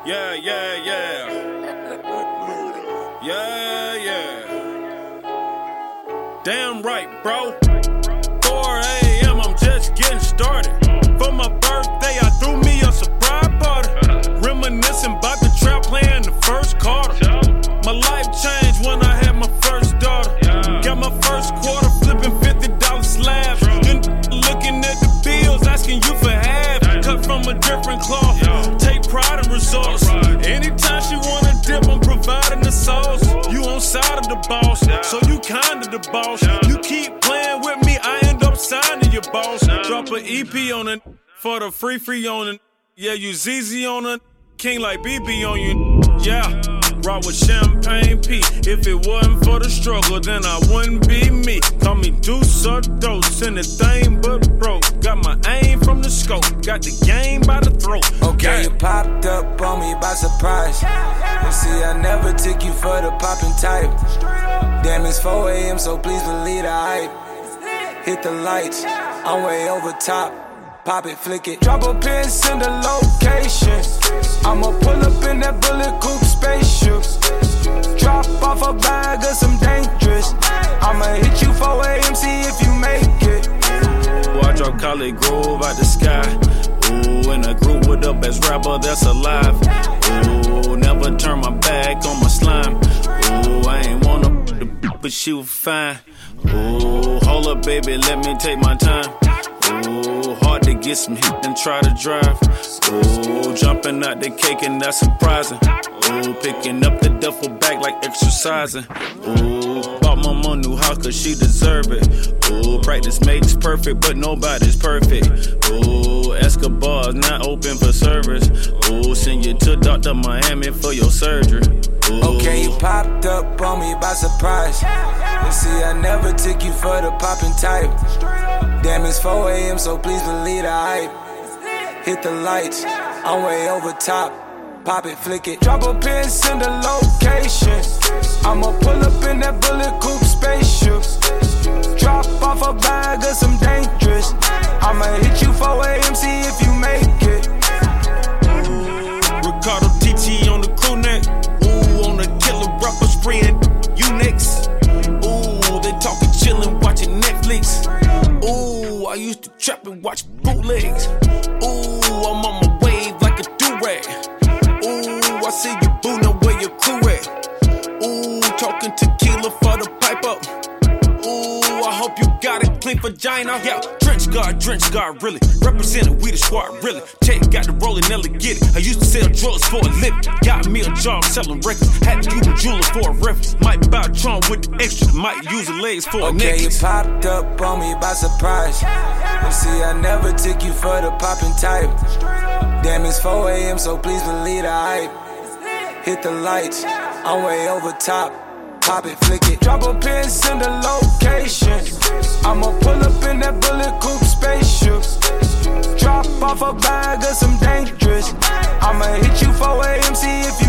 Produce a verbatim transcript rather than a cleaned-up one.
Yeah, yeah, yeah. Yeah, yeah. Damn right, bro. four a.m. I'm just getting started. For my birthday, I threw me a surprise party. Reminiscing about the trap playing the first quarter. My life changed when I had my first daughter. Got my first quarter flipping fifty dollar slabs. Then looking at the bills, asking you for half. Cut from a different cloth. Take pride in results. Anytime she wanna dip, I'm providing the sauce. You on side of the boss, so you kind of the boss. You keep playing with me, I end up signing your boss. Drop an E P on it for the free free on it. Yeah, you Z Z on it, king like B B on you. Yeah. Rock with Champagne P. If it wasn't for the struggle, then I wouldn't be me. Call me Deuce or Dose, anything but broke. Got my aim from the scope, got the game by the throat. Okay, you popped up on me by surprise. And see, I never took you for the poppin' type. Damn, it's four a.m., so please believe the hype. Hit the lights, I'm way over top. Pop it, flick it, drop a pin, send a location. I'ma pull up in that bullet coupe spaceship. Drop off a bag of some dangerous. I'ma hit you four a.m., see if you make it. Boy, I drop Collie Grove out the sky. Ooh, in a group with the best rapper that's alive. Ooh, never turn my back on my slime. Ooh, I ain't wanna the but she was fine. Ooh, hold up, baby, let me take my time. Ooh, hard to get some hit and try to drive. Ooh, jumping out the cake and that's surprising. Ooh, picking up the duffel bag like exercising. Ooh, bought my mom new house cause she deserve it. Ooh, practice makes perfect but nobody's perfect. Ooh, Escobar's not open for service. Ooh, send you to Doctor Miami for your surgery. Ooh. Okay, you popped up on me by surprise. And see, I never took you for the poppin' type. Damn, it's four a.m., so please believe the hype. Hit the lights, I'm way over top. Pop it, flick it, drop a pin, send a location. I'ma pull up in that bullet coupe spaceship. Drop off a bag of some dangerous. I'ma hit you four a.m., see if you make it. Ricardo T T on the crew neck. Ooh, on the killer rapper spraying you next. Ooh, they talking chillin', watching Netflix. Ooh, I used to trap and watch bootlegs. Ooh, I'm on my wave like a do-rag. Ooh, I see you boo, know where your crew at. Ooh, talking tequila for the pipe up. Ooh, I hope you got it, clean vagina. Yeah, trench guard, trench guard, really. Representing we the squad, really. Check got the rolling, Nelly get it. I used to sell drugs for a living. Got me a job selling records. Had to use a jeweler for a reference. Might buy a Tron with the extra. Might use the legs for a okay, necklace. You popped up on me by surprise. And see, I never took you for the poppin' type. Damn, it's four a.m., so please believe the hype. Hit the lights, I'm way over top. Pop it, flick it, drop a pin, send a location. I'ma pull up in that bullet coupe spaceship. Drop off a bag of some dangerous. I'ma hit you four a.m., see if you